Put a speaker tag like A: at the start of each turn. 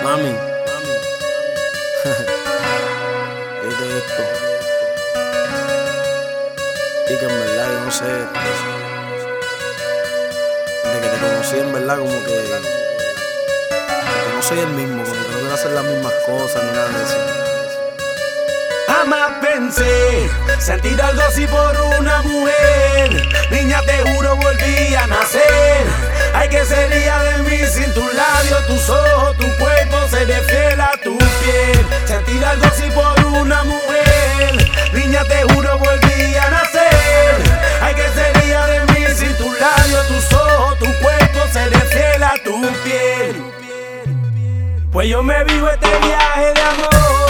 A: Mami, viste esto. Y que en verdad yo no sé, de que te conocí en verdad como que no soy el mismo, como que no quiero hacer las mismas cosas ni nada de eso.
B: Jamás pensé sentir algo así por una mujer. Niña, te juro, volví a nacer. Ay, ¿qué sería de mí sin tus labios, tus ojos, tu cuerpo? Seré fiel a tu piel. Sentir algo así por una mujer. Niña, te juro, volví a nacer. Ay, ¿qué sería de mí sin tus labios, tus ojos, tu cuerpo? Seré fiel a tu piel. Pues yo me vivo este viaje de amor.